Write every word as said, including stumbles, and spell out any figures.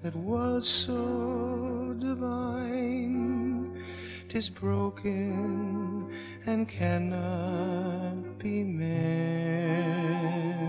that was so divine, 'tis broken and cannot be mended.